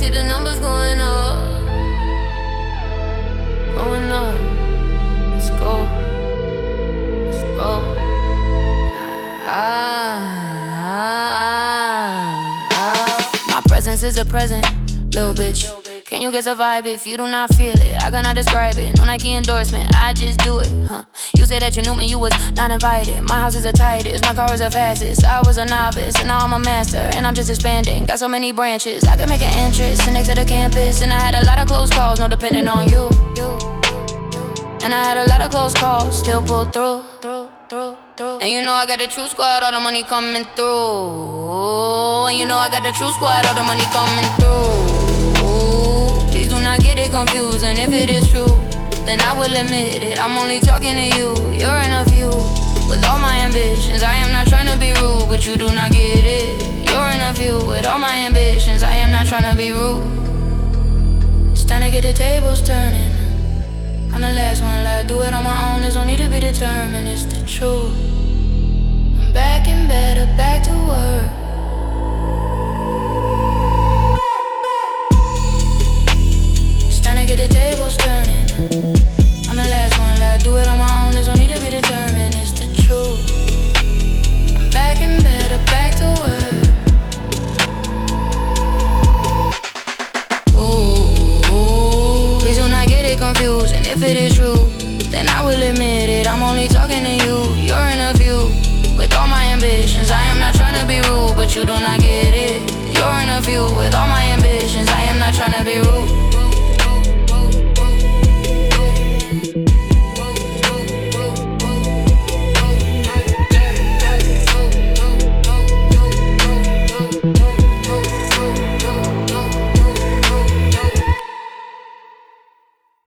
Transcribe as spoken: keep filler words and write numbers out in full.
see the numbers going up, going up. Let's go, let's go. Ah, ah, ah. My presence is a present, little bitch. Can you guess a vibe if you do not feel it? I cannot describe it, no Nike endorsement, I just do it, huh? You said that you knew me, you was not invited. My house is the tightest, my car is the fastest. I was a novice, and now I'm a master, and I'm just expanding. Got so many branches, I can make an entrance next to the campus. And I had a lot of close calls, no depending on you. And I had a lot of close calls, still pulled through. And you know I got the true squad, all the money coming through. And you know I got the true squad, all the money coming through. Please do not get it confused, and if it is true, then I will admit it. I'm only talking to you, you're in a view. With all my ambitions, I am not trying to be rude, but you do not get it. You're in a view. With all my ambitions, I am not trying to be rude. It's time to get the tables turning. I'm the last one, like do it on my own. There's no need to be determined, it's the truth. I'm back in bed, back to work. Get the tables turning. I'm the last one, like do it on my own. There's no need to be determined, it's the truth. I'm back in bed, or back to work. Ooh, ooh, please do not get it confused, and if it is true, then I will admit it. I'm only talking to you, you're in a view. With all my ambitions, I am not trying to be rude, but you do not get it. You're in a view. With all my ambitions, I